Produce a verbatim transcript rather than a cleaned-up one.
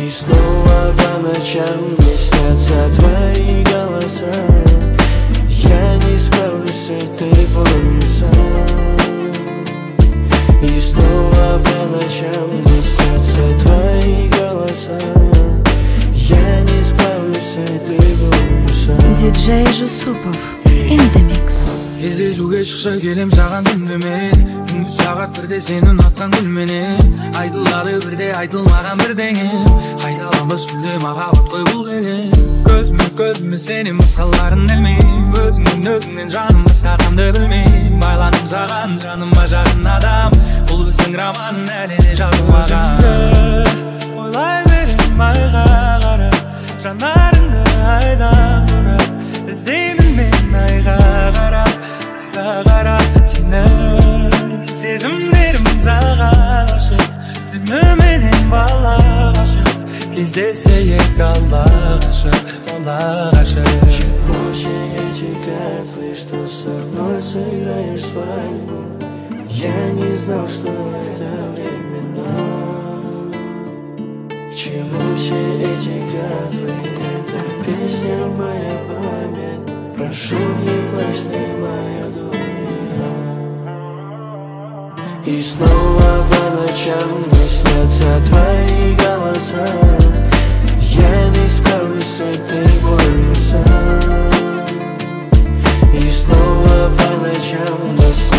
И снова по ночам мне снятся твои голоса. Я не справлюсь с этой болью сам. И снова по ночам мне снятся твои голоса. Я не справлюсь с этой болью сам. Диджей Жусупов in the mix. Кездесуге шықша келем саған түнімен. Күндіз сағат бірде сені ұнатқан гүлменен. Айтылады бірде айтылмаған бірдеңе. Қайталамыз күлде махаббат қой бұл деген. Көзіме көзіме сені мысқаларын ілмейм. Өзіңнен өзіңнен жаным басқа қамды білмейм. Байланым саған жаныма жақын адам. Бұл біздің роман әлі де жазылмаған. Өзіңді ойлай берем айға қарап. Жанарыңды айдан бұрап. Іздеймін мен айға қарап. Қарап сені сезімдерім саған ғашық. Түніменен бала ғашық. Кездесейік алла ғашық, алла ғашық. Чему все эти клятвы, что со мной сыграешь свадьбу? Я не знал, что это временно. К чему все эти клятвы? Это песня моя память. Прошу, не плачь ты, моя дуня. И снова по ночам мне снятся твои голоса. Я не справлюсь с этой болью сам. И снова по ночам мне снятся